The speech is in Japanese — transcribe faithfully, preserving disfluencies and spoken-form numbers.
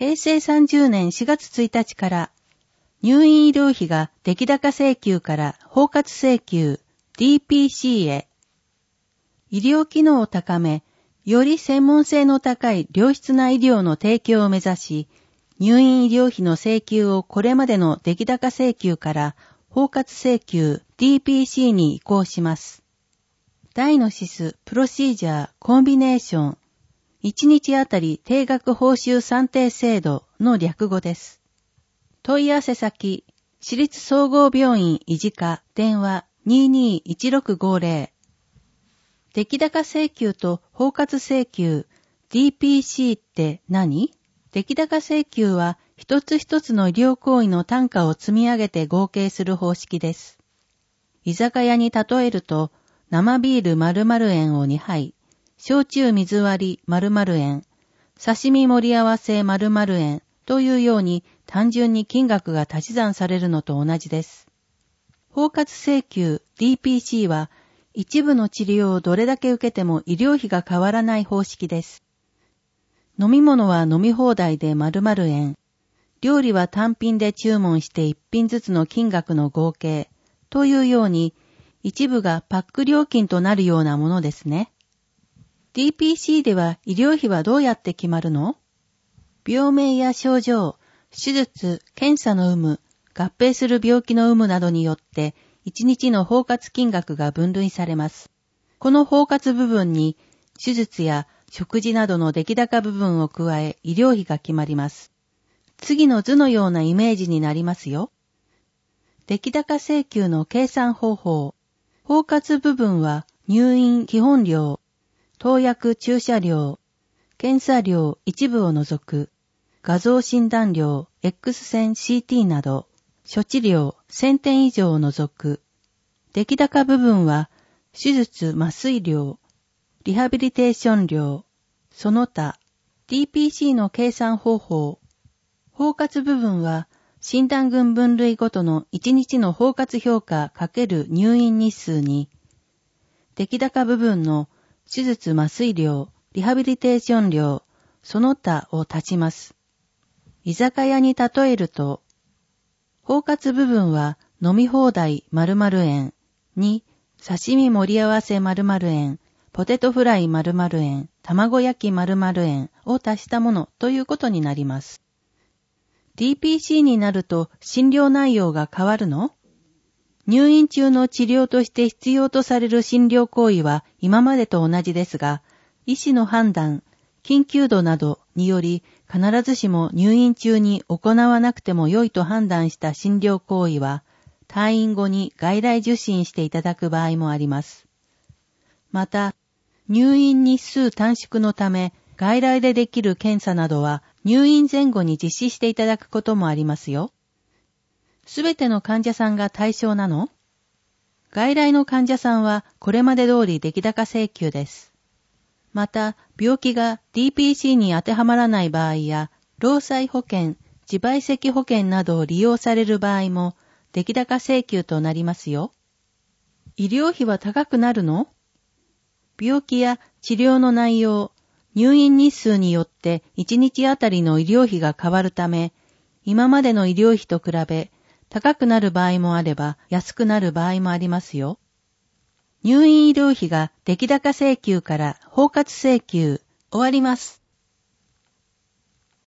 へいせいさんじゅうねんしがつついたちから入院医療費が出来高請求から包括請求 ディーピーシー へ。医療機能を高め、より専門性の高い良質な医療の提供を目指し、入院医療費の請求をこれまでの出来高請求から包括請求 ディーピーシー に移行します。ダイノシスプロシージャーコンビネーションいちにちあたり定額報酬算定制度の略語です。問い合わせ先、私立総合病院医事課電話 にーにーいちろくごぜろ。出来高請求と包括請求 ディーピーシー って何？出来高請求は一つ一つの医療行為の単価を積み上げて合計する方式です。居酒屋に例えると、生ビール〇〇円をにはい、焼酎水割り〇〇円、刺身盛り合わせ〇〇円というように単純に金額が足し算されるのと同じです。包括請求 ディーピーシー は一部の治療をどれだけ受けても医療費が変わらない方式です。飲み物は飲み放題で〇〇円、料理は単品で注文して一品ずつの金額の合計というように一部がパック料金となるようなものですね。ディーピーシー では医療費はどうやって決まるの？病名や症状、手術、検査の有無、合併する病気の有無などによっていちにちの包括金額が分類されます。この包括部分に手術や食事などの出来高部分を加え医療費が決まります。次の図のようなイメージになりますよ。出来高請求の計算方法。包括部分は入院基本料、投薬注射料、検査料一部を除く、画像診断料、X 線 シーティー など、処置料せんてん以上を除く。出来高部分は手術麻酔料、リハビリテーション料、その他、ディーピーシー の計算方法。包括部分は診断群分類ごとのいちにちの包括評価×入院日数に、出来高部分の手術麻酔料、リハビリテーション料、その他を足します。居酒屋に例えると、包括部分は飲み放題〇〇円に刺身盛り合わせ〇〇円、ポテトフライ〇〇円、卵焼き〇〇円を足したものということになります。ディーピーシー になると診療内容が変わるの？入院中の治療として必要とされる診療行為は今までと同じですが、医師の判断、緊急度などにより必ずしも入院中に行わなくても良いと判断した診療行為は、退院後に外来受診していただく場合もあります。また、入院日数短縮のため、外来でできる検査などは入院前後に実施していただくこともありますよ。すべての患者さんが対象なの？外来の患者さんはこれまで通り出来高請求です。また、病気が ディーピーシー に当てはまらない場合や、労災保険、自賠責保険などを利用される場合も出来高請求となりますよ。医療費は高くなるの？病気や治療の内容、入院日数によっていちにちあたりの医療費が変わるため、今までの医療費と比べ高くなる場合もあれば安くなる場合もありますよ。入院医療費が出来高請求から包括請求、終わります。